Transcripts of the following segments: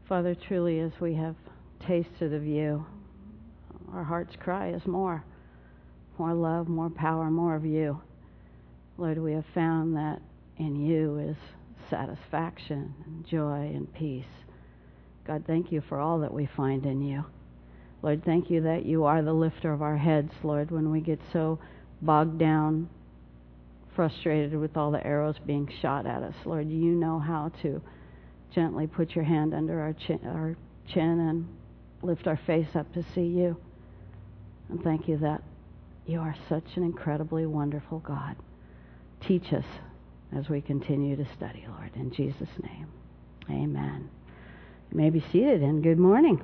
Father, truly as we have tasted of you, our heart's cry is more love, more power, more of you. Lord, we have found that in you is satisfaction and joy and peace. God, thank you for all that we find in you. Lord, thank you that you are the lifter of our heads, Lord, when we get so bogged down, frustrated with all the arrows being shot at us. Lord, you know how to gently put your hand under our chin and lift our face up to see you. And thank you that you are such an incredibly wonderful God. Teach us as we continue to study, Lord. In Jesus' name, amen. You may be seated, and good morning.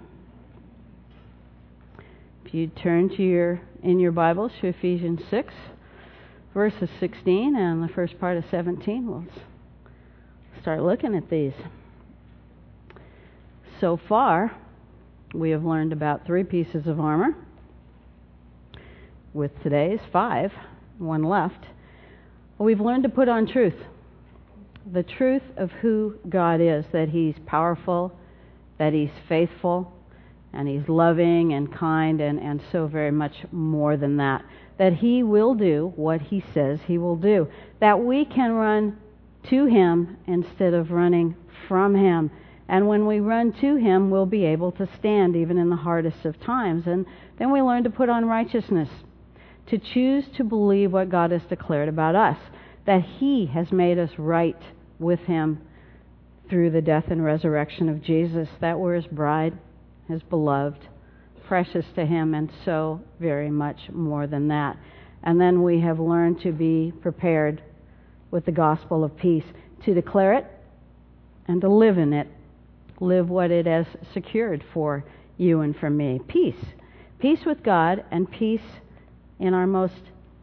If you turn in your Bibles to Ephesians 6, verses 16 and the first part of 17, we'll start looking at these. So far, we have learned about 3 pieces of armor. With today's 5, one left. We've learned to put on truth. The truth of who God is, that He's powerful, that He's faithful, and He's loving and kind, and so very much more than that. That He will do what He says He will do. That we can run to Him instead of running from Him. And when we run to Him, we'll be able to stand even in the hardest of times. And then we learn to put on righteousness. To choose to believe what God has declared about us. That He has made us right with Him through the death and resurrection of Jesus. That we're His bride, His beloved, precious to Him, and so very much more than that. And then we have learned to be prepared with the gospel of peace, to declare it and to live in it. Live what it has secured for you and for me. Peace. Peace with God and peace in our most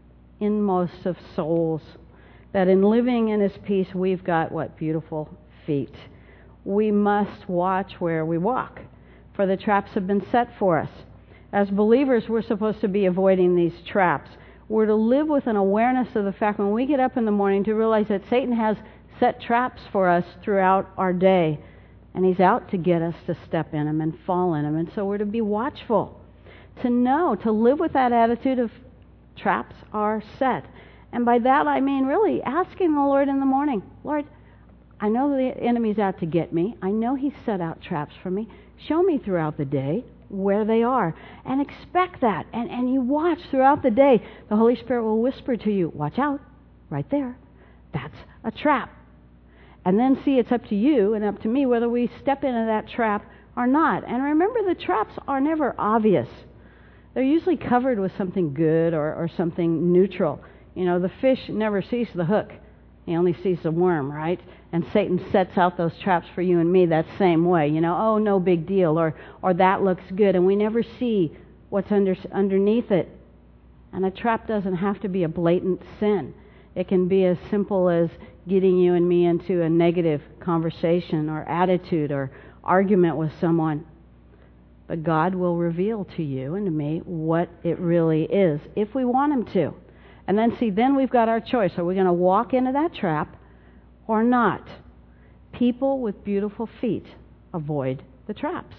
inmost of souls. That in living in His peace, we've got what? Beautiful feet. We must watch where we walk, for the traps have been set for us. As believers, we're supposed to be avoiding these traps. We're to live with an awareness of the fact when we get up in the morning to realize that Satan has set traps for us throughout our day, and he's out to get us to step in them and fall in them. And so we're to be watchful, to know, to live with that attitude of traps are set. And by that I mean really asking the Lord in the morning, Lord, I know the enemy's out to get me. I know he's set out traps for me. Show me throughout the day where they are. And expect that. And you watch throughout the day. The Holy Spirit will whisper to you, watch out, right there. That's a trap. And then see, it's up to you and up to me whether we step into that trap or not. And remember, the traps are never obvious. They're usually covered with something good or something neutral. You know, the fish never sees the hook. He only sees the worm, right? And Satan sets out those traps for you and me that same way. You know, oh, no big deal, or that looks good. And we never see what's underneath it. And a trap doesn't have to be a blatant sin. It can be as simple as getting you and me into a negative conversation or attitude or argument with someone. But God will reveal to you and to me what it really is, if we want Him to. And then then we've got our choice. Are we going to walk into that trap or not? People with beautiful feet avoid the traps.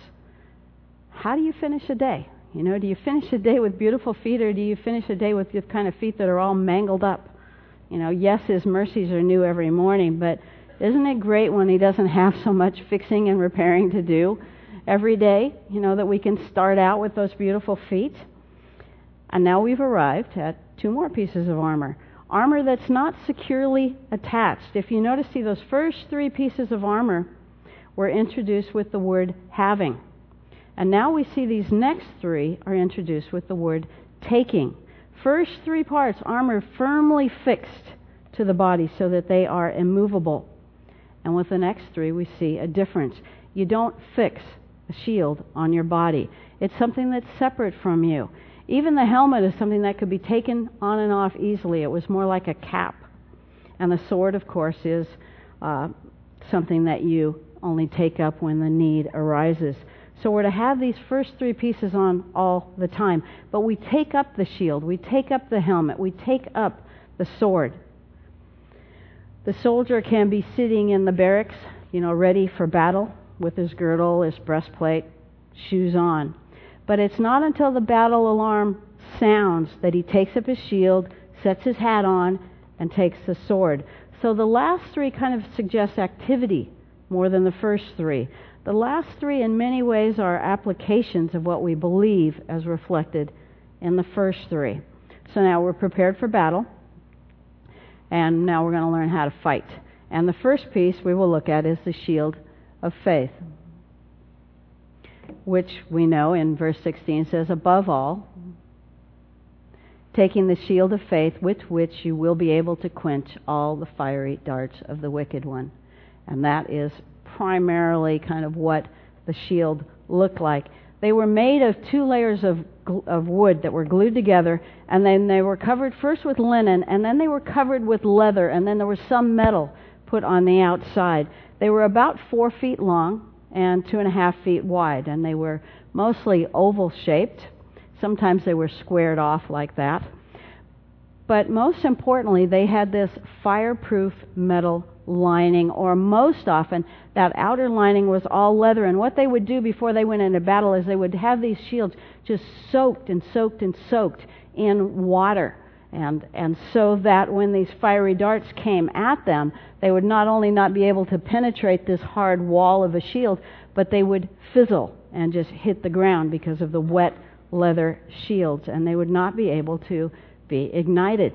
How do you finish a day? You know, do you finish a day with beautiful feet, or do you finish a day with the kind of feet that are all mangled up? You know, yes, His mercies are new every morning, but isn't it great when He doesn't have so much fixing and repairing to do every day, you know, that we can start out with those beautiful feet? And now we've arrived at 2 more pieces of armor. Armor that's not securely attached. If you notice, see, those first 3 pieces of armor were introduced with the word having. And now we see these next 3 are introduced with the word taking. First 3 parts, armor firmly fixed to the body so that they are immovable. And with the next 3, we see a difference. You don't fix a shield on your body. It's something that's separate from you. Even the helmet is something that could be taken on and off easily. It was more like a cap. And the sword, of course, is something that you only take up when the need arises. So we're to have these first 3 pieces on all the time. But we take up the shield. We take up the helmet. We take up the sword. The soldier can be sitting in the barracks, you know, ready for battle, with his girdle, his breastplate, shoes on. But it's not until the battle alarm sounds that he takes up his shield, sets his hat on, and takes the sword. So the last three kind of suggest activity more than the first three. The last three in many ways are applications of what we believe as reflected in the first three. So now we're prepared for battle, and now we're going to learn how to fight. And the first piece we will look at is the shield of faith, which we know in verse 16 says, above all, taking the shield of faith with which you will be able to quench all the fiery darts of the wicked one. And that is primarily kind of what the shield looked like. They were made of 2 layers of wood that were glued together, and then they were covered first with linen, and then they were covered with leather, and then there was some metal put on the outside. They were about 4 feet long and 2.5 feet wide, and they were mostly oval shaped. Sometimes they were squared off like that. But most importantly, they had this fireproof metal lining, or most often that outer lining was all leather. And what they would do before they went into battle is they would have these shields just soaked and soaked and soaked in water. And so that when these fiery darts came at them, they would not only not be able to penetrate this hard wall of a shield, but they would fizzle and just hit the ground because of the wet leather shields, and they would not be able to be ignited.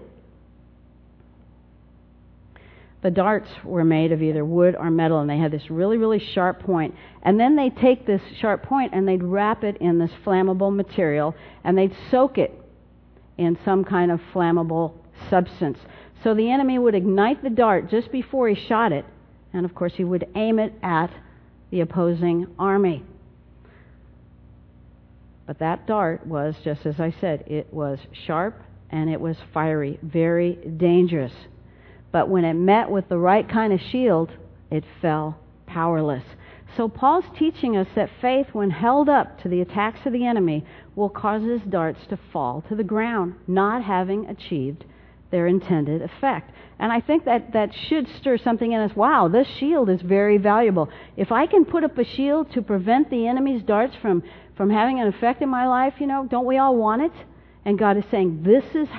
The darts were made of either wood or metal, and they had this really, really sharp point. And then they'd take this sharp point and they'd wrap it in this flammable material, and they'd soak it in some kind of flammable substance. So the enemy would ignite the dart just before he shot it, and of course he would aim it at the opposing army. But that dart was, just as I said, it was sharp and it was fiery, very dangerous. But when it met with the right kind of shield, it fell powerless. So Paul's teaching us that faith, when held up to the attacks of the enemy, will cause his darts to fall to the ground, not having achieved their intended effect. And I think that should stir something in us. Wow, this shield is very valuable. If I can put up a shield to prevent the enemy's darts from having an effect in my life, don't we all want it? And God is saying, this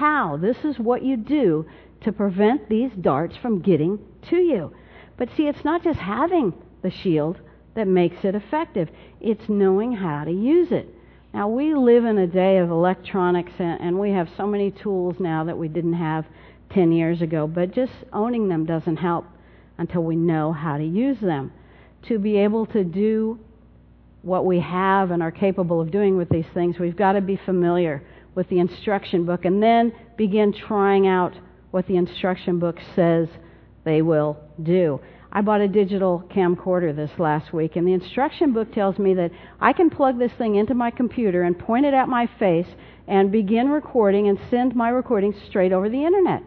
is what you do to prevent these darts from getting to you. But see, it's not just having the shield that makes it effective. It's knowing how to use it. Now, we live in a day of electronics, and we have so many tools now that we didn't have 10 years ago, but just owning them doesn't help until we know how to use them. To be able to do what we have and are capable of doing with these things, we've got to be familiar with the instruction book and then begin trying out what the instruction book says they will do. I bought a digital camcorder this last week, and the instruction book tells me that I can plug this thing into my computer and point it at my face and begin recording and send my recordings straight over the internet.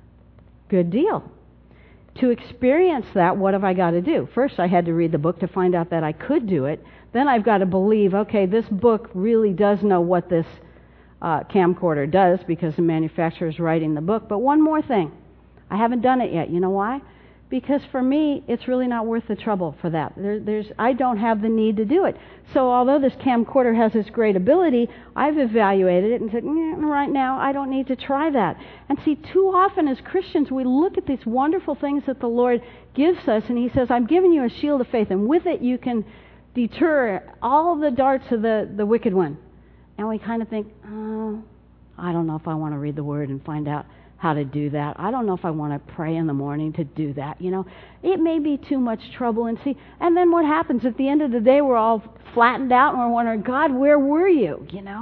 Good deal. To experience that, what have I got to do? First, I had to read the book to find out that I could do it. Then I've got to believe, okay, this book really does know what this camcorder does because the manufacturer is writing the book. But one more thing. I haven't done it yet. You know why? Because for me, it's really not worth the trouble for that. I don't have the need to do it. So although this camcorder has this great ability, I've evaluated it and said, right now, I don't need to try that. And see, too often as Christians, we look at these wonderful things that the Lord gives us, and He says, I'm giving you a shield of faith, and with it you can deter all the darts of the wicked one. And we kind of think, oh, I don't know if I want to read the Word and find out how to do that. I don't know if I want to pray in the morning to do that. It may be too much trouble. And then what happens at the end of the day? We're all flattened out and we're wondering, God, where were you?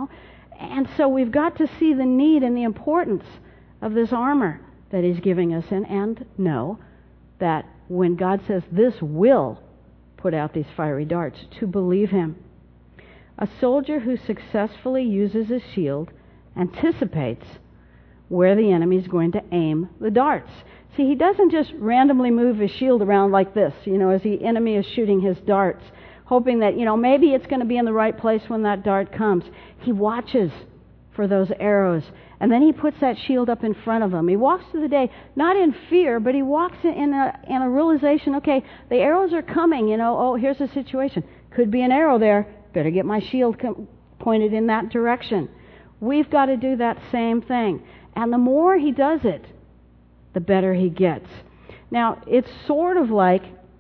And so we've got to see the need and the importance of this armor that He's giving us, and know that when God says this will put out these fiery darts, to believe Him. A soldier who successfully uses his shield anticipates where the enemy is going to aim the darts. See, he doesn't just randomly move his shield around like this, as the enemy is shooting his darts, hoping that, maybe it's going to be in the right place when that dart comes. He watches for those arrows. And then he puts that shield up in front of him. He walks through the day, not in fear, but he walks in a realization, okay, the arrows are coming, oh, here's the situation. Could be an arrow there. Better get my shield pointed in that direction. We've got to do that same thing. And the more he does it, the better he gets. Now, it's sort of like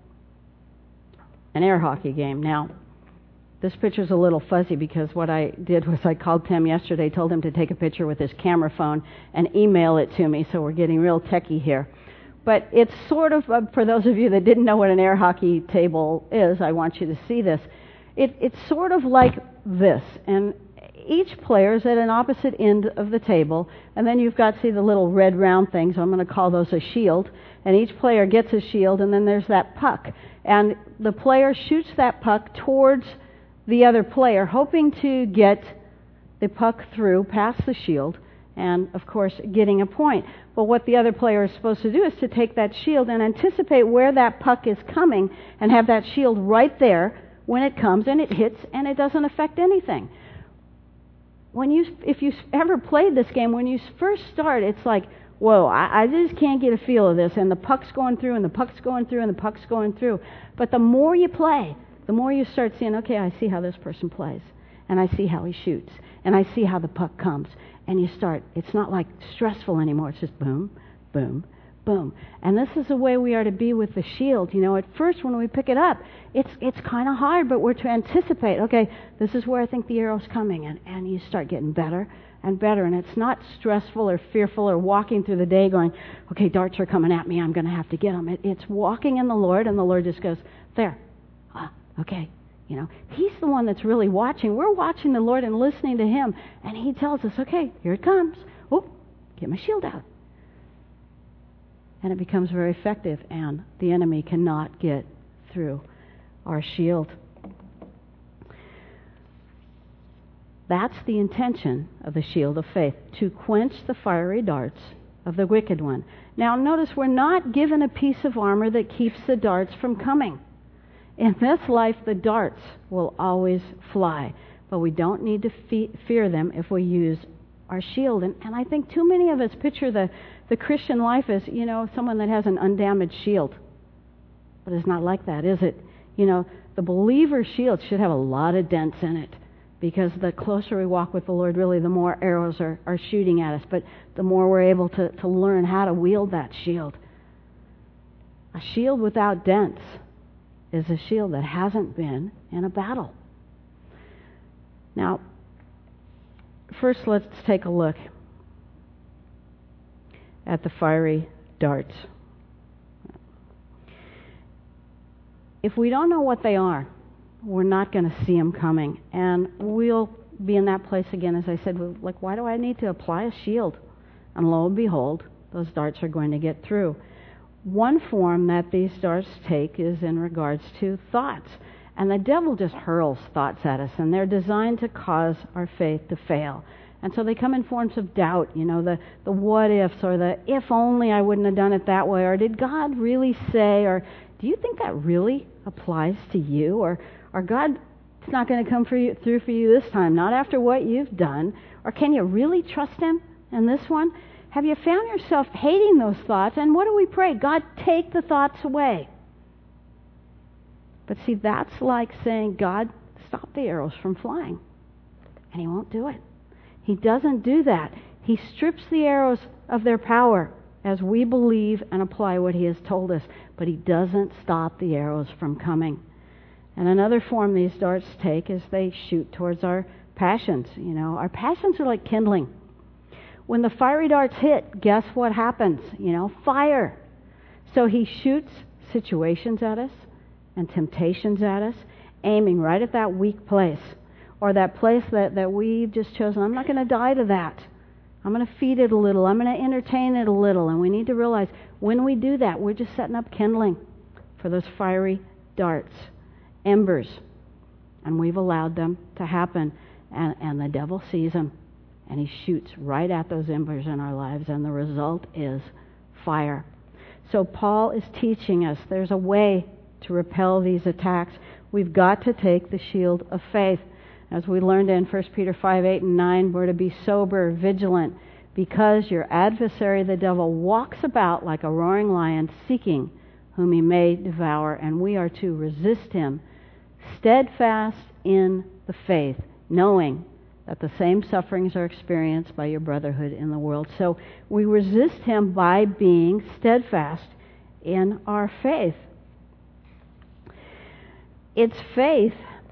an air hockey game. Now, this picture's a little fuzzy because what I did was I called Tim yesterday, told him to take a picture with his camera phone and email it to me, so we're getting real techie here. But it's sort of, for those of you that didn't know what an air hockey table is, I want you to see this. It's sort of like this, and each player is at an opposite end of the table, and then you've got, see, the little red round things. I'm going to call those a shield, and each player gets a shield, and then there's that puck. And the player shoots that puck towards the other player, hoping to get the puck through, past the shield, and, of course, getting a point. But what the other player is supposed to do is to take that shield and anticipate where that puck is coming and have that shield right there when it comes, and it hits, and it doesn't affect anything. If you ever played this game, when you first start, it's like, whoa, I just can't get a feel of this, and the puck's going through, and the puck's going through, and the puck's going through. But the more you play, the more you start seeing, okay, I see how this person plays, and I see how he shoots, and I see how the puck comes, and you start, it's not like stressful anymore, it's just boom, boom, boom. And this is the way we are to be with the shield. At first when we pick it up, it's kind of hard, but we're to anticipate, okay, this is where I think the arrow's coming, and you start getting better and better, and it's not stressful or fearful or walking through the day going, okay, darts are coming at me, I'm going to have to get them. It's walking in the Lord, and the Lord just goes, there, okay. He's the one that's really watching. We're watching the Lord and listening to Him, and He tells us, okay, here it comes. Oh, get my shield out. And it becomes very effective, and the enemy cannot get through our shield. That's the intention of the shield of faith, to quench the fiery darts of the wicked one. Now, notice we're not given a piece of armor that keeps the darts from coming. In this life, the darts will always fly, but we don't need to fear them if we use our shield. And I think too many of us picture the Christian life as, someone that has an undamaged shield. But it's not like that, is it? The believer's shield should have a lot of dents in it, because the closer we walk with the Lord, really, the more arrows are shooting at us, but the more we're able to learn how to wield that shield. A shield without dents is a shield that hasn't been in a battle. Now, first let's take a look at the fiery darts. If we don't know what they are, we're not going to see them coming. And we'll be in that place again, as I said, like, why do I need to apply a shield? And lo and behold, those darts are going to get through. One form that these darts take is in regards to thoughts. And the devil just hurls thoughts at us, and they're designed to cause our faith to fail. And so they come in forms of doubt, the what ifs, or the if only I wouldn't have done it that way, or did God really say, or do you think that really applies to you, or God's not going to come through for you this time, not after what you've done, or can you really trust Him in this one? Have you found yourself hating those thoughts? And what do we pray? God, take the thoughts away. But see, that's like saying, God, stop the arrows from flying. And He won't do it. He doesn't do that. He strips the arrows of their power as we believe and apply what He has told us. But He doesn't stop the arrows from coming. And another form these darts take is they shoot towards our passions. Our passions are like kindling. When the fiery darts hit, guess what happens? Fire. So He shoots situations at us and temptations at us, aiming right at that weak place, or that place that we've just chosen. I'm not going to die to that. I'm going to feed it a little. I'm going to entertain it a little. And we need to realize when we do that, we're just setting up kindling for those fiery darts, embers. And we've allowed them to happen. And the devil sees them. And he shoots right at those embers in our lives, and the result is fire. So Paul is teaching us there's a way to repel these attacks. We've got to take the shield of faith. As we learned in 1 Peter 5, 8, and 9, we're to be sober, vigilant, because your adversary, the devil, walks about like a roaring lion, seeking whom he may devour, and we are to resist him, steadfast in the faith, knowing that the same sufferings are experienced by your brotherhood in the world. So we resist him by being steadfast in our faith. It's faith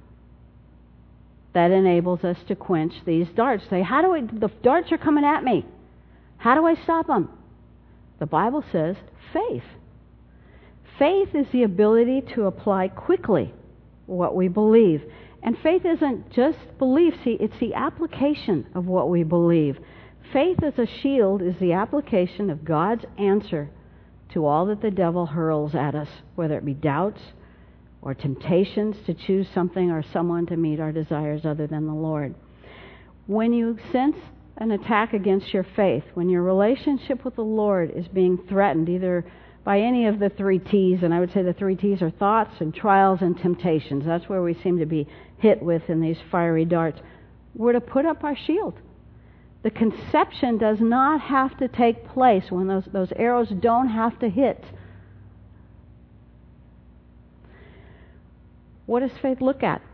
that enables us to quench these darts. Say, the darts are coming at me. How do I stop them? The Bible says faith. Faith is the ability to apply quickly what we believe. And faith isn't just belief, it's the application of what we believe. Faith as a shield is the application of God's answer to all that the devil hurls at us, whether it be doubts or temptations to choose something or someone to meet our desires other than the Lord. When you sense an attack against your faith, when your relationship with the Lord is being threatened, either by any of the 3 T's, and I would say the 3 T's are thoughts and trials and temptations. That's where we seem to be hit with in these fiery darts. We're to put up our shield. The conception does not have to take place when those arrows don't have to hit. What does faith look at?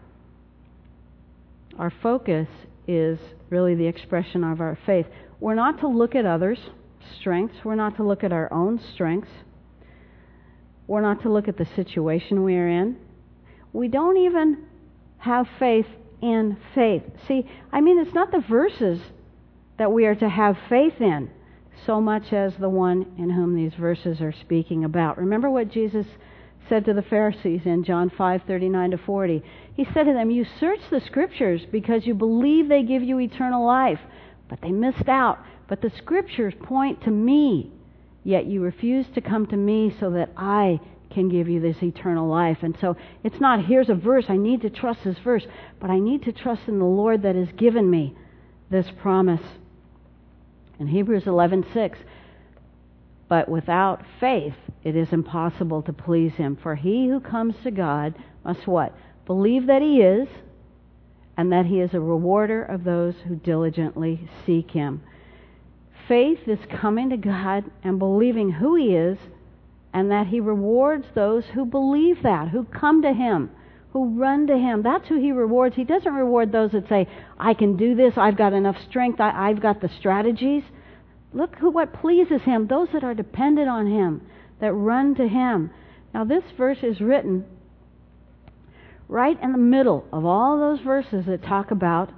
Our focus is really the expression of our faith. We're not to look at others' strengths. We're not to look at our own strengths. We're not to look at the situation we are in. We don't even have faith in faith. See, it's not the verses that we are to have faith in so much as the one in whom these verses are speaking about. Remember what Jesus said to the Pharisees in John 5:39-40. He said to them, "You search the Scriptures because you believe they give you eternal life." But they missed out. "But the Scriptures point to me, yet you refuse to come to me so that I can give you this eternal life." And so it's not, here's a verse, I need to trust this verse, but I need to trust in the Lord that has given me this promise. In Hebrews 11:6, "But without faith it is impossible to please him. For he who comes to God must" what? "Believe that he is, and that he is a rewarder of those who diligently seek him." Faith is coming to God and believing who he is, and that he rewards those who believe that, who come to him, who run to him. That's who he rewards. He doesn't reward those that say, "I can do this, I've got enough strength, I've got the strategies." Look what pleases him, those that are dependent on him, that run to him. Now this verse is written right in the middle of all those verses that talk about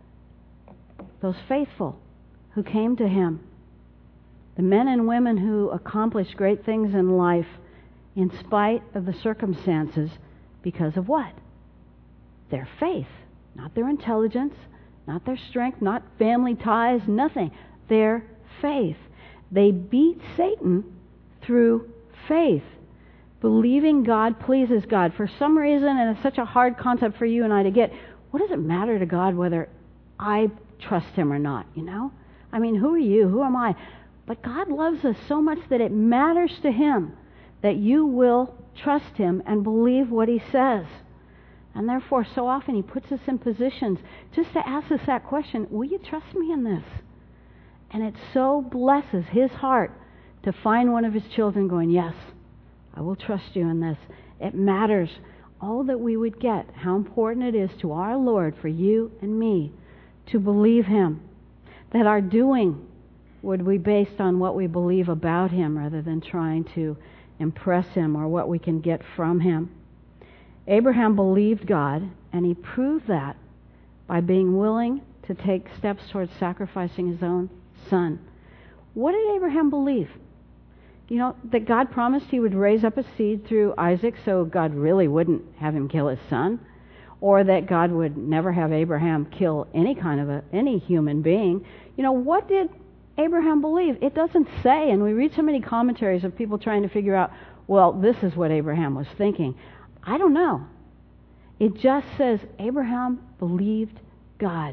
those faithful who came to him. The men and women who accomplished great things in life in spite of the circumstances because of what? Their faith. Not their intelligence, not their strength, not family ties, nothing. Their faith. They beat Satan through faith, believing God pleases God. For some reason, and it's such a hard concept for you and I to get, what does it matter to God whether I trust him or not, who are you? Who am I? But God loves us so much that it matters to him that you will trust him and believe what he says. And therefore, so often he puts us in positions just to ask us that question, will you trust me in this? And it so blesses his heart to find one of his children going, yes, I will trust you in this. It matters all that we would get, how important it is to our Lord for you and me to believe him, that our doing would be based on what we believe about him rather than trying to impress him or what we can get from him. Abraham believed God, and he proved that by being willing to take steps towards sacrificing his own son. What did Abraham believe? That God promised he would raise up a seed through Isaac, so God really wouldn't have him kill his son, or that God would never have Abraham kill any human being. What did Abraham believe? It doesn't say, and we read so many commentaries of people trying to figure out, well, this is what Abraham was thinking. I don't know. It just says Abraham believed God.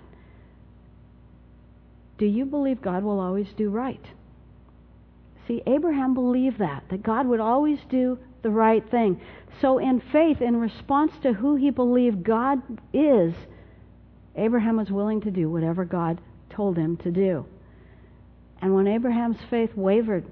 Do you believe God will always do right? See, Abraham believed that God would always do the right thing. So in faith, in response to who he believed God is, Abraham was willing to do whatever God told him to do. And when Abraham's faith wavered,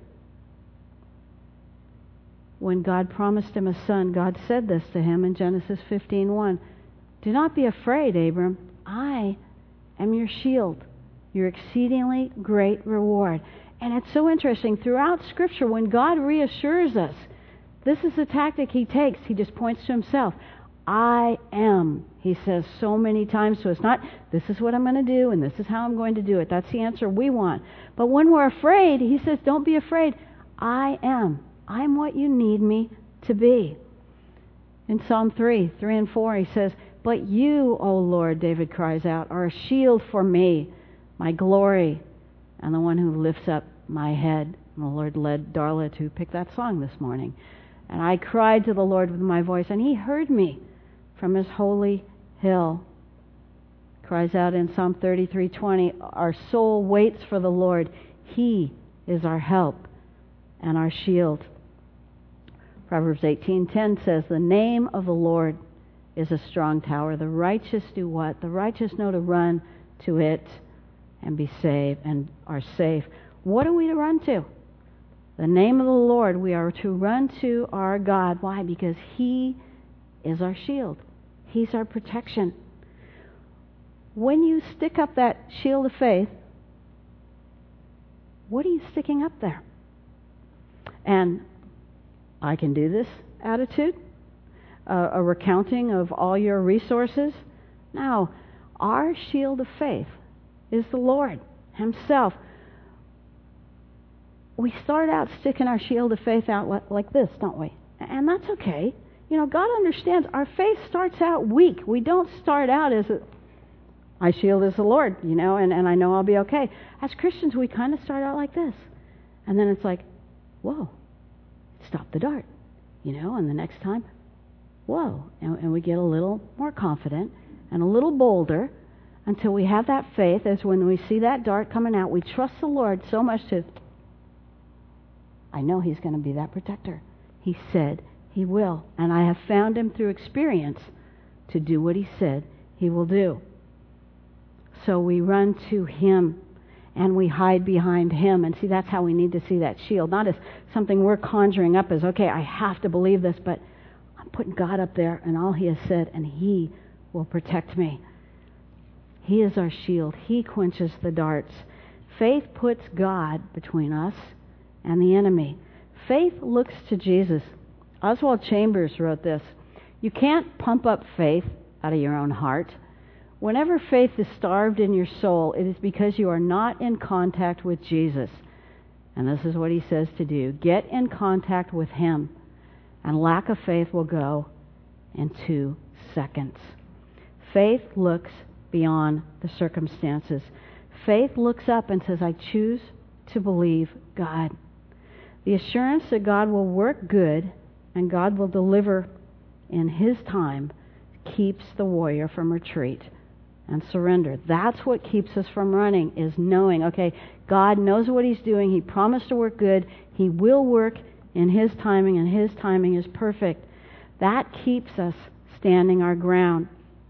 when God promised him a son, God said this to him in Genesis 15:1. Do not be afraid, Abram. I am your shield, your exceedingly great reward. And it's so interesting. Throughout Scripture, when God reassures us, this is the tactic he takes. He just points to himself. I am, he says so many times to us. Not, this is what I'm going to do, and this is how I'm going to do it. That's the answer we want. But when we're afraid, he says, don't be afraid. I am. I'm what you need me to be. In Psalm 3 and 4, he says, but you, O Lord, David cries out, are a shield for me, my glory, and the one who lifts up my head. And the Lord led Darla to pick that song this morning. And I cried to the Lord with my voice, and he heard me from his holy hill. Cries out in Psalm 33:20, our soul waits for the Lord. He is our help and our shield. Proverbs 18:10 says, the name of the Lord is a strong tower. The righteous do what? The righteous know to run to it and be saved and are safe. What are we to run to? The name of the Lord. We are to run to our God. Why? Because he is our shield. He's our protection. When you stick up that shield of faith, what are you sticking up there? And I can do this attitude, a recounting of all your resources. No, our shield of faith is the Lord himself. We start out sticking our shield of faith out like this, don't we? And that's okay. You know, God understands our faith starts out weak. We don't start out as my shield is the Lord, you know, and I know I'll be okay. As Christians, we kind of start out like this. And then it's like, whoa, stop the dart, you know, and the next time, whoa. And we get a little more confident and a little bolder until we have that faith, as when we see that dart coming out, we trust the Lord so much to, I know he's going to be that protector. He said he will. And I have found him through experience to do what he said he will do. So we run to him and we hide behind him. And see, that's how we need to see that shield. Not as something we're conjuring up as, okay, I have to believe this, but I'm putting God up there and all he has said, and he will protect me. He is our shield. He quenches the darts. Faith puts God between us and the enemy. Faith looks to Jesus. Oswald Chambers wrote this. You can't pump up faith out of your own heart. Whenever faith is starved in your soul, it is because you are not in contact with Jesus. And this is what he says to do. Get in contact with him, and lack of faith will go in 2 seconds. Faith looks beyond the circumstances. Faith looks up and says, I choose to believe God. The assurance that God will work good and God will deliver in his time keeps the warrior from retreat and surrender. That's what keeps us from running, is knowing, okay, God knows what he's doing. He promised to work good. He will work in his timing, and his timing is perfect. That keeps us standing our ground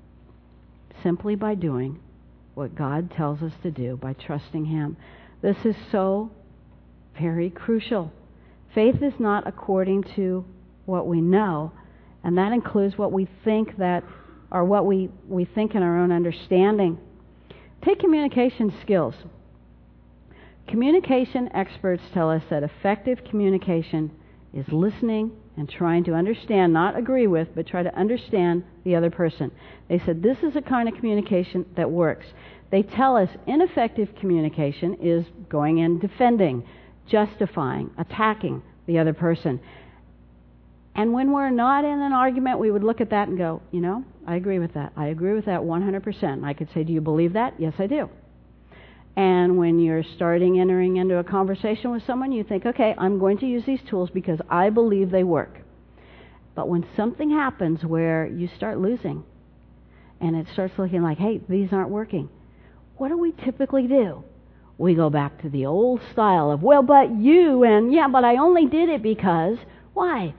simply by doing what God tells us to do, by trusting him. This is so very crucial. Faith is not according to what we know, and that includes what we think that, or what we think in our own understanding. Take communication skills. Communication experts tell us that effective communication is listening and trying to understand, not agree with, but try to understand the other person. They said this is a kind of communication that works. They tell us ineffective communication is going in defending, justifying, attacking the other person. And when we're not in an argument, we would look at that and go, you know, I agree with that. I agree with that 100%. And I could say, do you believe that? Yes, I do. And when you're entering into a conversation with someone, you think, okay, I'm going to use these tools because I believe they work. But when something happens where you start losing, and it starts looking like, hey, these aren't working, what do we typically do? We go back to the old style of, well, but you, and yeah, but I only did it because. Why?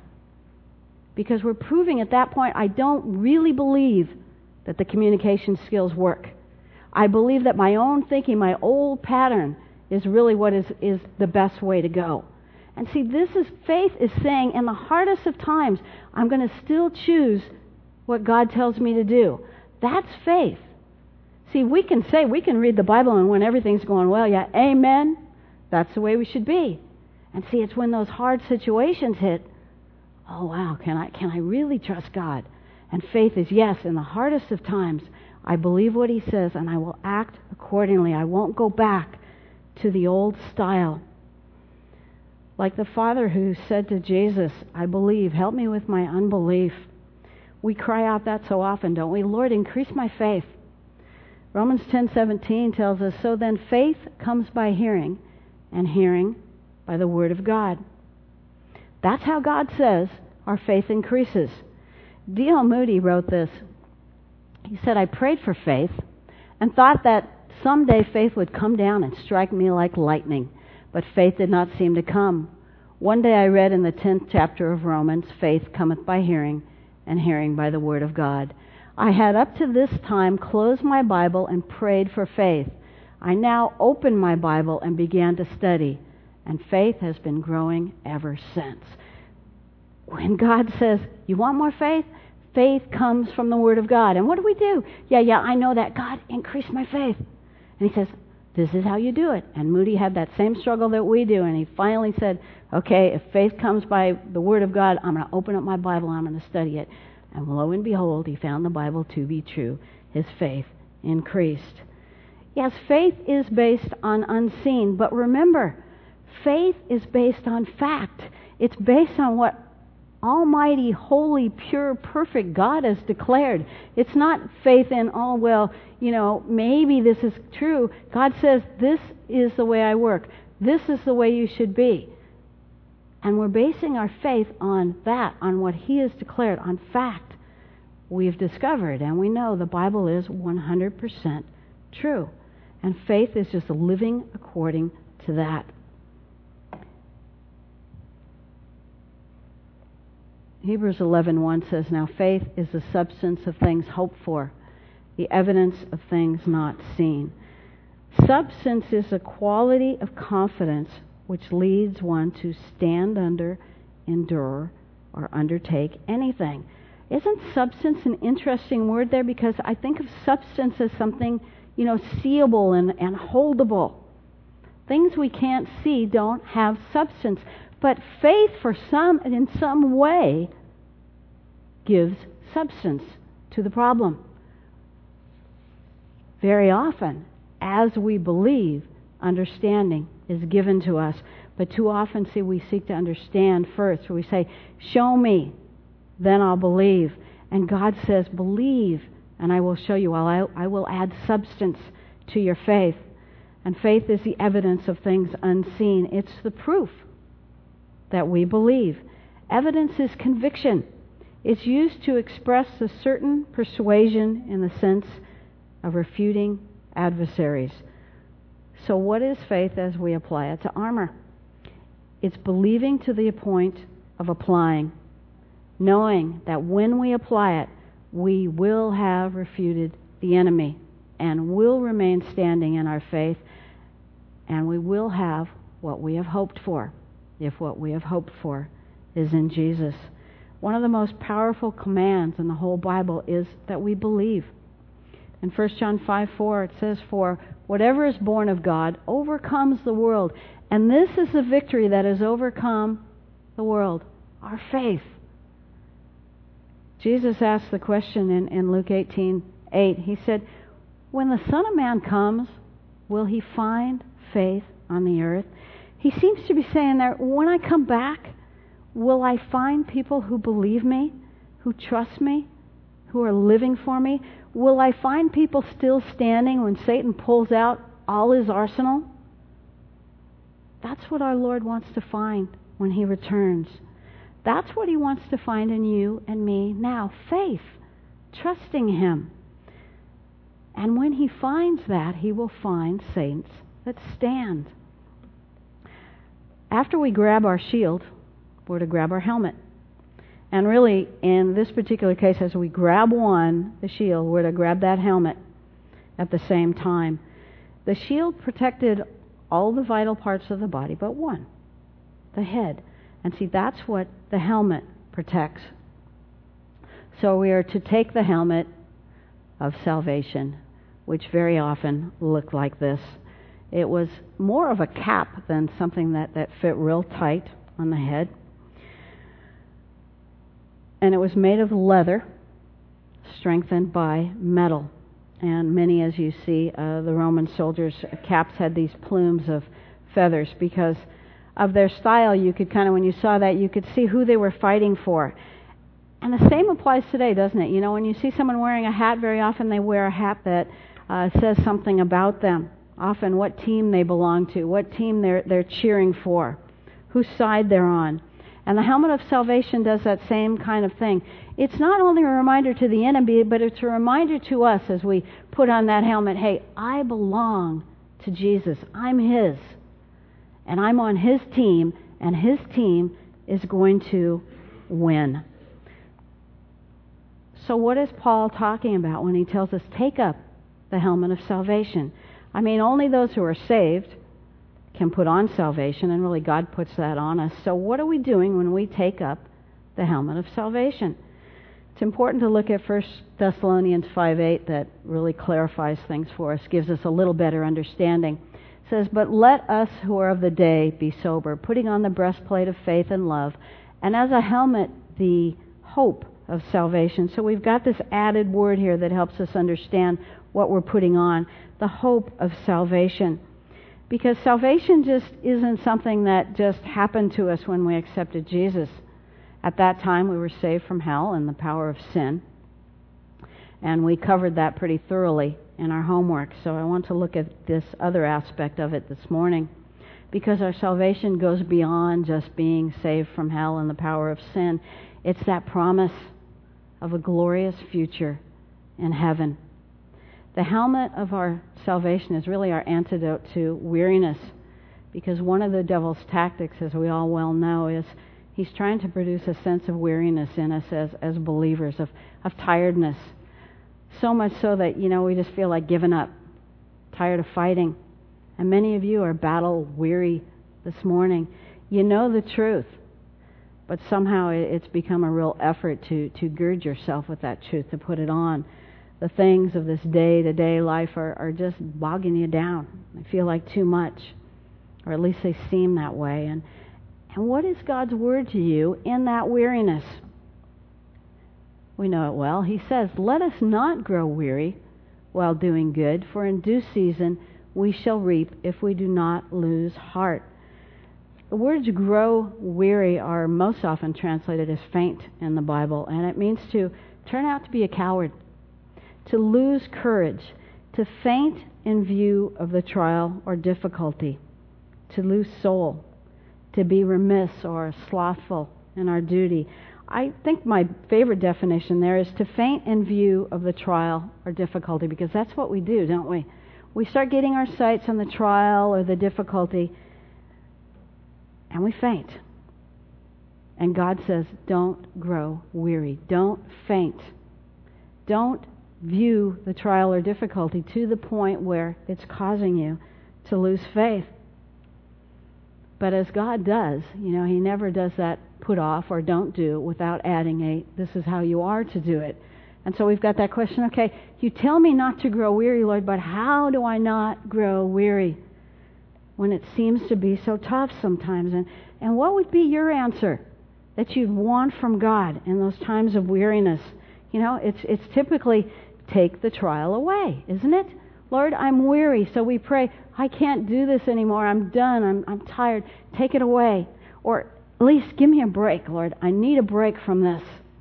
Because we're proving at that point, I don't really believe that the communication skills work. I believe that my own thinking, my old pattern, is really what is the best way to go. And see, faith is saying, in the hardest of times, I'm going to still choose what God tells me to do. That's faith. See, we can read the Bible, and when everything's going well, yeah, amen, that's the way we should be. And see, it's when those hard situations hit, oh wow, can I really trust God? And faith is, yes, in the hardest of times, I believe what He says, and I will act accordingly. I won't go back to the old style. Like the father who said to Jesus, I believe, help me with my unbelief. We cry out that so often, don't we? Lord, increase my faith. Romans 10:17 tells us, so then faith comes by hearing, and hearing by the Word of God. That's how God says our faith increases. D.L. Moody wrote this. He said, I prayed for faith and thought that someday faith would come down and strike me like lightning, but faith did not seem to come. One day I read in the 10th chapter of Romans, faith cometh by hearing, and hearing by the Word of God. I had up to this time closed my Bible and prayed for faith. I now opened my Bible and began to study, and faith has been growing ever since. When God says, you want more faith? Faith comes from the Word of God. And what do? Yeah, I know that. God, increase my faith. And He says, this is how you do it. And Moody had that same struggle that we do, and he finally said, okay, if faith comes by the Word of God, I'm going to open up my Bible and I'm going to study it. And lo and behold, he found the Bible to be true. His faith increased. Yes, faith is based on unseen, but remember, faith is based on fact. It's based on what Almighty, holy, pure, perfect God has declared. It's not faith in, oh, well, maybe this is true. God says, this is the way I work. This is the way you should be. And we're basing our faith on that, on what He has declared, on fact. We've discovered, and we know the Bible is 100% true. And faith is just living according to that. Hebrews 11:1 says, now faith is the substance of things hoped for, the evidence of things not seen. Substance is a quality of confidence which leads one to stand under, endure, or undertake anything. Isn't substance an interesting word there? Because I think of substance as something, seeable and holdable. Things we can't see don't have substance. But faith, in some way, gives substance to the problem. Very often, as we believe, understanding is given to us. But too often, we seek to understand first. We say, show me, then I'll believe. And God says, believe, and I will show you. I will add substance to your faith. And faith is the evidence of things unseen. It's the proof that we believe. Evidence is conviction. It's used to express a certain persuasion in the sense of refuting adversaries. So what is faith as we apply it to armor? It's believing to the point of applying, knowing that when we apply it, we will have refuted the enemy and will remain standing in our faith, and we will have what we have hoped for, if what we have hoped for is in Jesus. One of the most powerful commands in the whole Bible is that we believe. In 1 John 5:4 it says, for whatever is born of God overcomes the world. And this is the victory that has overcome the world, our faith. Jesus asked the question in Luke 18:8. He said, when the Son of Man comes, will He find faith on the earth? He seems to be saying that when I come back, will I find people who believe me, who trust me, who are living for me? Will I find people still standing when Satan pulls out all his arsenal? That's what our Lord wants to find when He returns. That's what He wants to find in you and me now. Faith, trusting Him. And when He finds that, He will find saints that stand. After we grab our shield, we're to grab our helmet. And really, in this particular case, as we grab one, the shield, we're to grab that helmet. at the same time. The shield protected all the vital parts of the body but one, the head. And see, that's what the helmet protects. So we are to take the helmet of salvation, which very often looked like this. It was more of a cap than something that fit real tight on the head. And it was made of leather, strengthened by metal. And many, as you see, the Roman soldiers' caps had these plumes of feathers because of their style. You could kind of, when you saw that, you could see who they were fighting for. And the same applies today, doesn't it? You know, when you see someone wearing a hat, very often they wear a hat that says something about them. Often what team they belong to, what team they're cheering for, whose side they're on. And the helmet of salvation does that same kind of thing. It's not only a reminder to the enemy, but it's a reminder to us as we put on that helmet, hey, I belong to Jesus. I'm His. And I'm on His team, and His team is going to win. So what is Paul talking about when he tells us, take up the helmet of salvation? I mean, only those who are saved can put on salvation, and really God puts that on us. So what are we doing when we take up the helmet of salvation? It's important to look at 1 Thessalonians 5:8 that really clarifies things for us, gives us a little better understanding. It says, but let us who are of the day be sober, putting on the breastplate of faith and love, and as a helmet the hope of salvation. So we've got this added word here that helps us understand what we're putting on, the hope of salvation. Because salvation just isn't something that just happened to us when we accepted Jesus. At that time, we were saved from hell and the power of sin. And we covered that pretty thoroughly in our homework. So I want to look at this other aspect of it this morning. Because our salvation goes beyond just being saved from hell and the power of sin. It's that promise of a glorious future in heaven. The helmet of our salvation is really our antidote to weariness, because one of the devil's tactics, as we all well know, is he's trying to produce a sense of weariness in us as believers, of tiredness. So much so that, you know, we just feel like giving up, tired of fighting. And many of you are battle weary this morning. You know the truth, but somehow it's become a real effort to gird yourself with that truth, to put it on. The things of this day-to-day life are just bogging you down. They feel like too much, or at least they seem that way. And what is God's word to you in that weariness? We know it well. He says, let us not grow weary while doing good, for in due season we shall reap if we do not lose heart. The words grow weary are most often translated as faint in the Bible, and it means to turn out to be a coward, to lose courage, to faint in view of the trial or difficulty, to lose soul, to be remiss or slothful in our duty. I think my favorite definition there is to faint in view of the trial or difficulty, because that's what we do, don't we? We start getting our sights on the trial or the difficulty, and we faint. And God says, don't grow weary. Don't faint. Don't view the trial or difficulty to the point where it's causing you to lose faith. But as God does, you know, He never does that put off or don't do without adding this is how you are to do it. And so we've got that question, okay, you tell me not to grow weary, Lord, but how do I not grow weary when it seems to be so tough sometimes? And what would be your answer that you'd want from God in those times of weariness? You know, it's typically take the trial away, isn't it? Lord, I'm weary, so we pray, I can't do this anymore. I'm done. I'm tired. Take it away. Or at least give me a break, Lord. I need a break from this.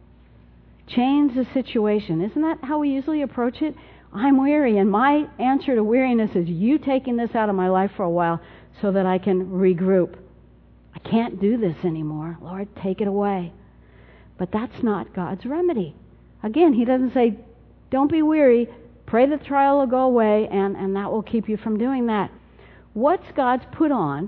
Change the situation. Isn't that how we usually approach it? I'm weary, and my answer to weariness is you taking this out of my life for a while so that I can regroup. I can't do this anymore. Lord, take it away. But that's not God's remedy. Again, He doesn't say, don't be weary, pray the trial will go away, and that will keep you from doing that. What's God's put on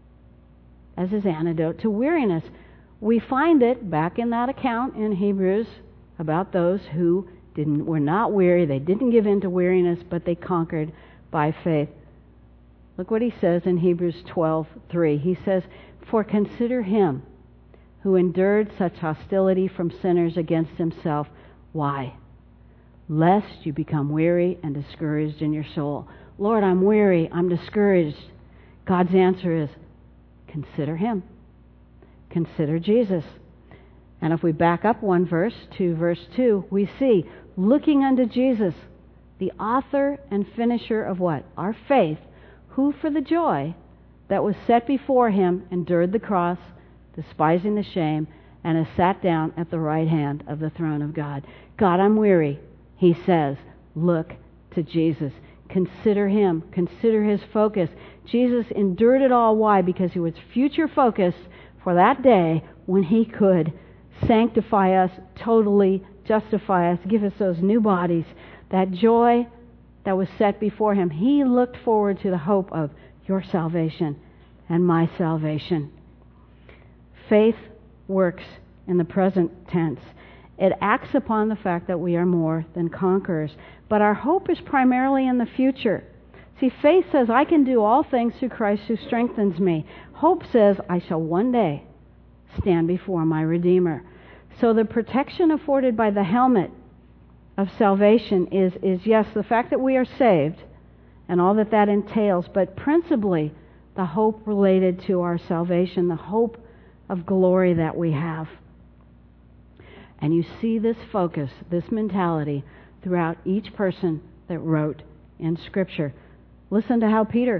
as His antidote to weariness? We find it back in that account in Hebrews about those who were not weary. They didn't give in to weariness, but they conquered by faith. Look what he says in Hebrews 12:3. He says, "For consider him who endured such hostility from sinners against himself." Why? "Lest you become weary and discouraged in your soul." Lord, I'm weary, I'm discouraged. God's answer is, consider him. Consider Jesus. And if we back up one verse to verse 2, we see, looking unto Jesus, the author and finisher of what? Our faith, who for the joy that was set before him endured the cross, despising the shame, and has sat down at the right hand of the throne of God. God, I'm weary. He says, look to Jesus. Consider him. Consider his focus. Jesus endured it all. Why? Because he was future focused for that day when he could sanctify us, totally justify us, give us those new bodies. That joy that was set before him. He looked forward to the hope of your salvation and my salvation. Faith works in the present tense. It acts upon the fact that we are more than conquerors. But our hope is primarily in the future. See, faith says, I can do all things through Christ who strengthens me. Hope says, I shall one day stand before my Redeemer. So the protection afforded by the helmet of salvation is yes, the fact that we are saved and all that that entails, but principally the hope related to our salvation, the hope of glory that we have. And you see this focus, this mentality throughout each person that wrote in Scripture. Listen to how Peter,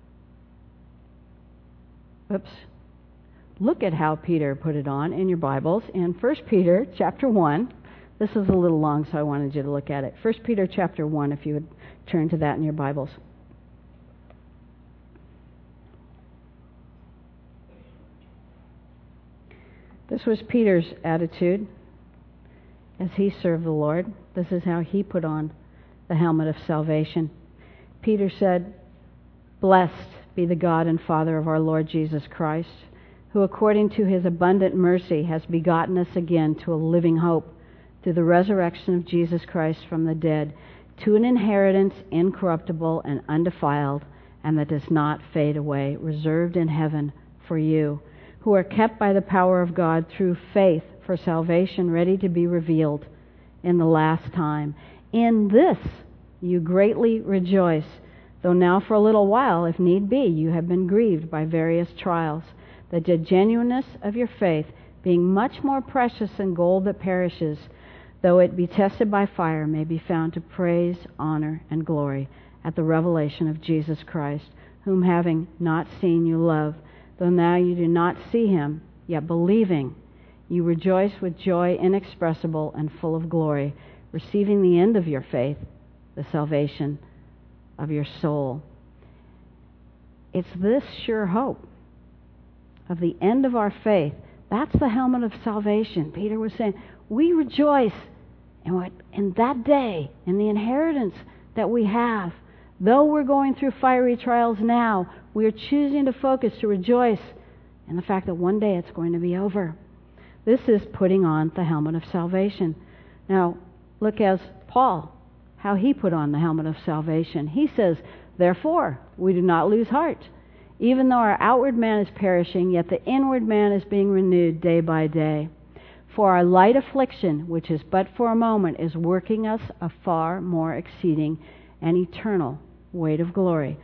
look at how Peter put it on in your Bibles in 1 Peter chapter 1. This is a little long, so I wanted you to look at it. 1 Peter chapter 1, if you would turn to that in your Bibles. This was Peter's attitude as he served the Lord. This is how he put on the helmet of salvation. Peter said, "Blessed be the God and Father of our Lord Jesus Christ, who according to his abundant mercy has begotten us again to a living hope through the resurrection of Jesus Christ from the dead, to an inheritance incorruptible and undefiled, and that does not fade away, reserved in heaven for you, who are kept by the power of God through faith for salvation ready to be revealed in the last time. In this you greatly rejoice, though now for a little while, if need be, you have been grieved by various trials, that the genuineness of your faith, being much more precious than gold that perishes, though it be tested by fire, may be found to praise, honor, and glory at the revelation of Jesus Christ, whom having not seen you love, though now you do not see him, yet believing, you rejoice with joy inexpressible and full of glory, receiving the end of your faith, the salvation of your soul. It's this sure hope of the end of our faith. That's the helmet of salvation. Peter was saying, we rejoice in that day, in the inheritance that we have. Though we're going through fiery trials now, we are choosing to focus, to rejoice in the fact that one day it's going to be over. This is putting on the helmet of salvation. Now, look as Paul, how he put on the helmet of salvation. He says, therefore, we do not lose heart. Even though our outward man is perishing, yet the inward man is being renewed day by day. For our light affliction, which is but for a moment, is working us a far more exceeding and eternal weight of glory.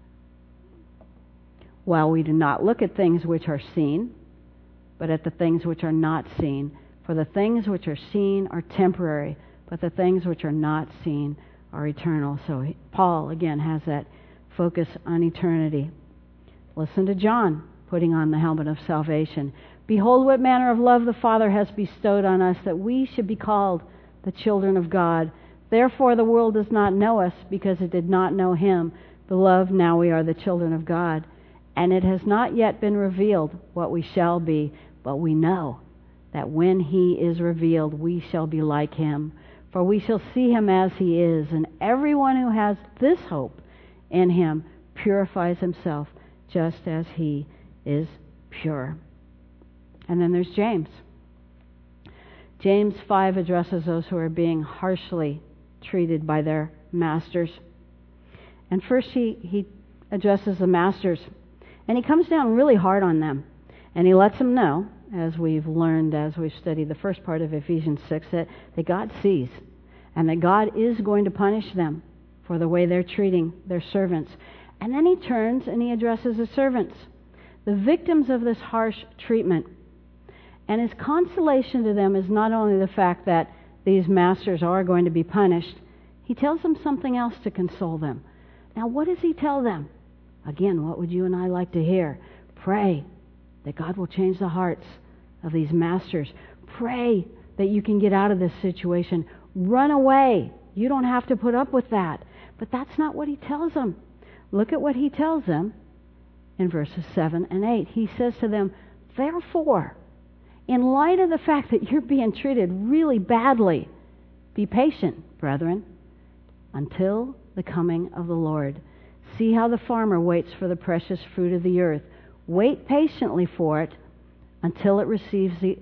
While we do not look at things which are seen, but at the things which are not seen. For the things which are seen are temporary, but the things which are not seen are eternal. So Paul, again, has that focus on eternity. Listen to John putting on the helmet of salvation. Behold, what manner of love the Father has bestowed on us, that we should be called the children of God. Therefore the world does not know us, because it did not know him. Beloved, now we are the children of God. And it has not yet been revealed what we shall be, but we know that when he is revealed, we shall be like him. For we shall see him as he is. And everyone who has this hope in him purifies himself just as he is pure. And then there's James. James 5 addresses those who are being harshly treated by their masters. And first he addresses the masters, and he comes down really hard on them. And he lets them know, as we've learned as we've studied the first part of Ephesians 6, that God sees and that God is going to punish them for the way they're treating their servants. And then he turns and he addresses the servants, the victims of this harsh treatment. And his consolation to them is not only the fact that these masters are going to be punished, he tells them something else to console them. Now, what does he tell them? Again, what would you and I like to hear? Pray that God will change the hearts of these masters. Pray that you can get out of this situation. Run away. You don't have to put up with that. But that's not what he tells them. Look at what he tells them in verses 7 and 8. He says to them, therefore, in light of the fact that you're being treated really badly, be patient, brethren, until the coming of the Lord. See how the farmer waits for the precious fruit of the earth. Waiting patiently for it until it receives the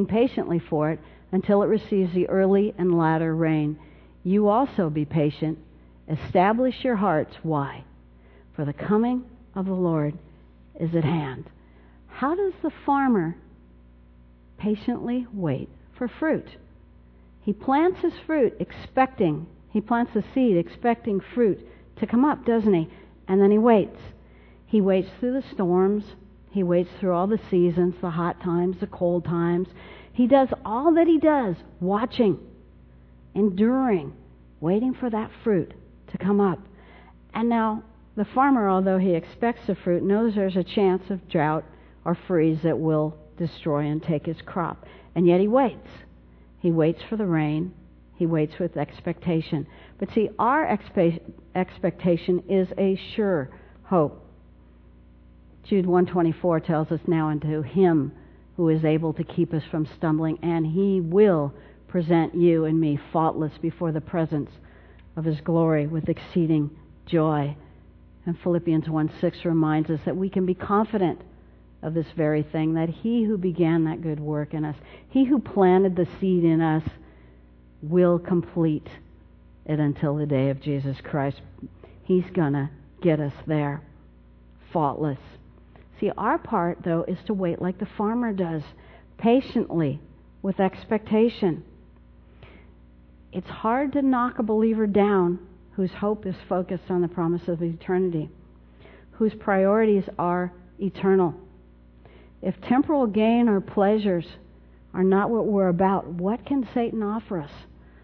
early and latter rain. You also be patient. Establish your hearts. Why? For the coming of the Lord is at hand. How does the farmer patiently wait for fruit? He plants his fruit he plants the seed expecting fruit to come up, doesn't he? And then he waits. He waits through the storms. He waits through all the seasons, the hot times, the cold times. He does all that he does, watching, enduring, waiting for that fruit to come up. And now, the farmer, although he expects the fruit, knows there's a chance of drought or freeze that will destroy and take his crop. And yet he waits. He waits for the rain. He waits with expectation. But see, our expectation is a sure hope. Jude 1:24 tells us, now unto him who is able to keep us from stumbling, and he will present you and me faultless before the presence of his glory with exceeding joy. And Philippians 1:6 reminds us that we can be confident of this very thing, that he who began that good work in us, he who planted the seed in us, will complete it until the day of Jesus Christ. He's going to get us there, faultless. See, our part, though, is to wait like the farmer does, patiently, with expectation. It's hard to knock a believer down whose hope is focused on the promise of eternity, whose priorities are eternal. If temporal gain or pleasures are not what we're about, what can Satan offer us?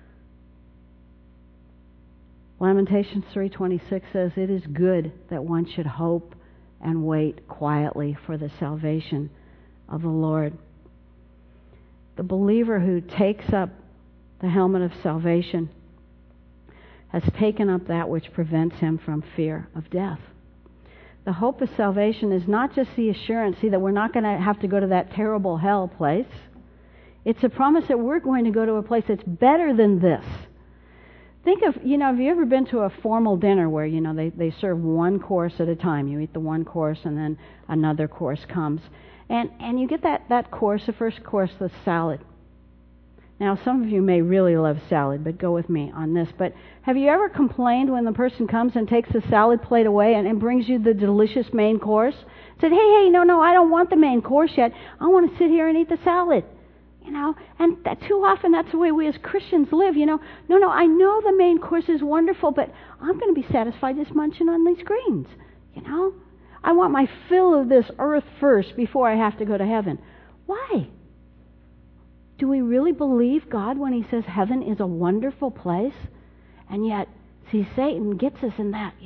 Lamentations 3:26 says, it is good that one should hope and wait quietly for the salvation of the Lord. The believer who takes up the helmet of salvation has taken up that which prevents him from fear of death. The hope of salvation is not just the assurance, that we're not going to have to go to that terrible hell place. It's a promise that we're going to go to a place that's better than this. Think of, have you ever been to a formal dinner where, they serve one course at a time? You eat the one course and then another course comes. And you get that course, the first course, the salad. Now, some of you may really love salad, but go with me on this. But have you ever complained when the person comes and takes the salad plate away and brings you the delicious main course? Said, hey, no, I don't want the main course yet. I want to sit here and eat the salad. And too often that's the way we as Christians live, No, I know the main course is wonderful, but I'm going to be satisfied just munching on these greens, I want my fill of this earth first before I have to go to heaven. Why? Do we really believe God when he says heaven is a wonderful place? And yet, see, Satan gets us in that,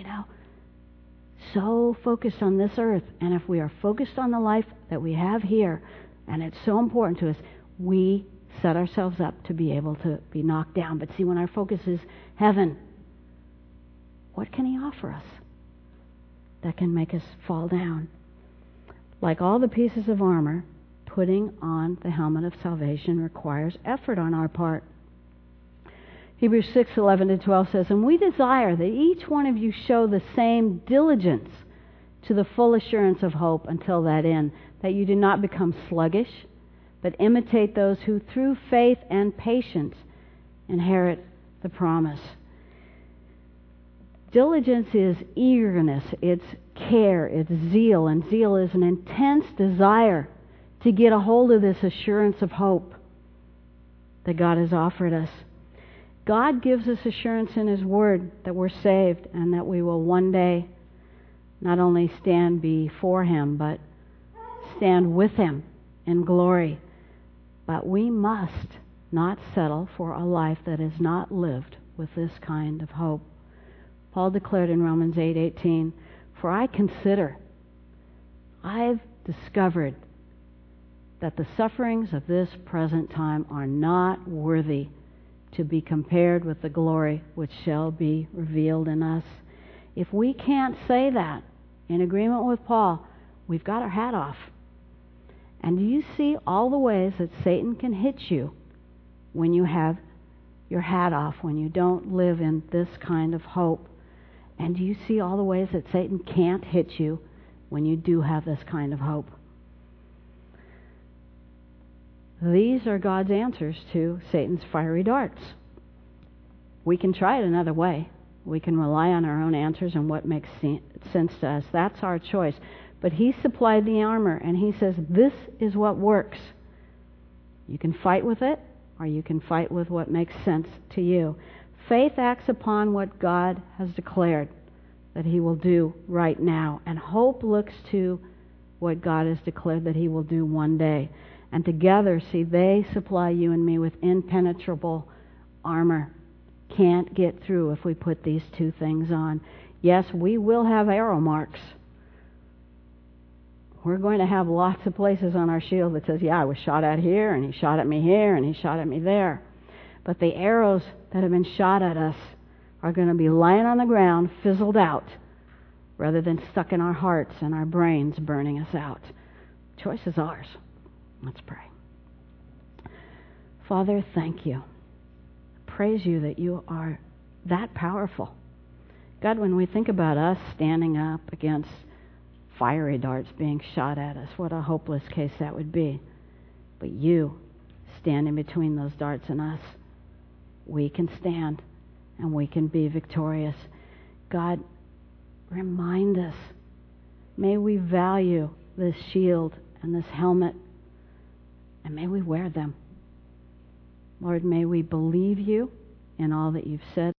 so focused on this earth. And if we are focused on the life that we have here, and it's so important to us, we set ourselves up to be able to be knocked down. But see, when our focus is heaven, what can he offer us that can make us fall down? Like all the pieces of armor, putting on the helmet of salvation requires effort on our part. Hebrews 6:11-12 says, and we desire that each one of you show the same diligence to the full assurance of hope until that end, that you do not become sluggish, but imitate those who through faith and patience inherit the promise. Diligence is eagerness, it's care, it's zeal, and zeal is an intense desire to get a hold of this assurance of hope that God has offered us. God gives us assurance in His Word that we're saved and that we will one day not only stand before Him, but stand with Him in glory. But we must not settle for a life that is not lived with this kind of hope. Paul declared in Romans 8:18, "For I consider, I've discovered that the sufferings of this present time are not worthy to be compared with the glory which shall be revealed in us." If we can't say that in agreement with Paul, we've got our hat off. And do you see all the ways that Satan can hit you when you have your hat off, when you don't live in this kind of hope? And do you see all the ways that Satan can't hit you when you do have this kind of hope? These are God's answers to Satan's fiery darts. We can try it another way. We can rely on our own answers and what makes sense to us. That's our choice. But He supplied the armor, and He says, this is what works. You can fight with it, or you can fight with what makes sense to you. Faith acts upon what God has declared that He will do right now. And hope looks to what God has declared that He will do one day. And together, see, they supply you and me with impenetrable armor. Can't get through if we put these two things on. Yes, we will have arrow marks. We're going to have lots of places on our shield that says, yeah, I was shot at here, and he shot at me here, and he shot at me there. But the arrows that have been shot at us are going to be lying on the ground, fizzled out, rather than stuck in our hearts and our brains, burning us out. Choice is ours. Let's pray. Father, thank you. Praise you that you are that powerful. God, when we think about us standing up against fiery darts being shot at us, what a hopeless case that would be. But you, standing between those darts and us, we can stand and we can be victorious. God, remind us. May we value this shield and this helmet, and may we wear them. Lord, may we believe you in all that you've said.